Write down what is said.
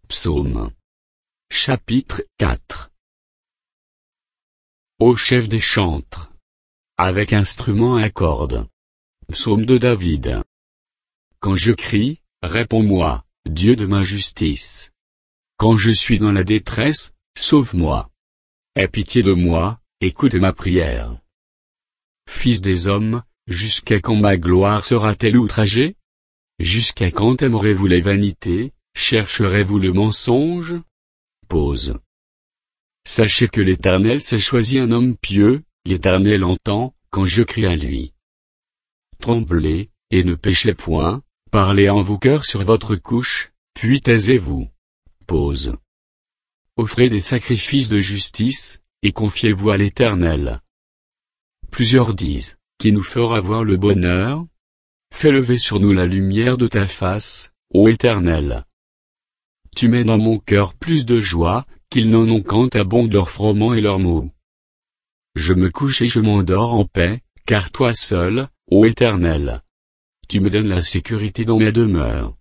Psaume. Chapitre 4. Ô chef des chantres, avec instrument à cordes. Psaume de David. Quand je crie, réponds-moi, Dieu de ma justice. Quand je suis dans la détresse, sauve-moi. Aie pitié de moi, écoute ma prière. Fils des hommes, jusqu'à quand ma gloire sera-t-elle outragée? Jusqu'à quand aimerez-vous les vanités, chercherez-vous le mensonge? Pause. Sachez que l'Éternel s'est choisi un homme pieux, l'Éternel entend, quand je crie à lui. Tremblez, et ne péchez point, parlez en vos cœurs sur votre couche, puis taisez-vous. Pause. Offrez des sacrifices de justice, et confiez-vous à l'Éternel. Plusieurs disent, qui nous fera voir le bonheur? Fais lever sur nous la lumière de ta face, ô Éternel. Tu mets dans mon cœur plus de joie, qu'ils n'en ont quand abondent leurs froment et leurs mots. Je me couche et je m'endors en paix, car toi seul, ô Éternel, tu me donnes la sécurité dans ma demeure.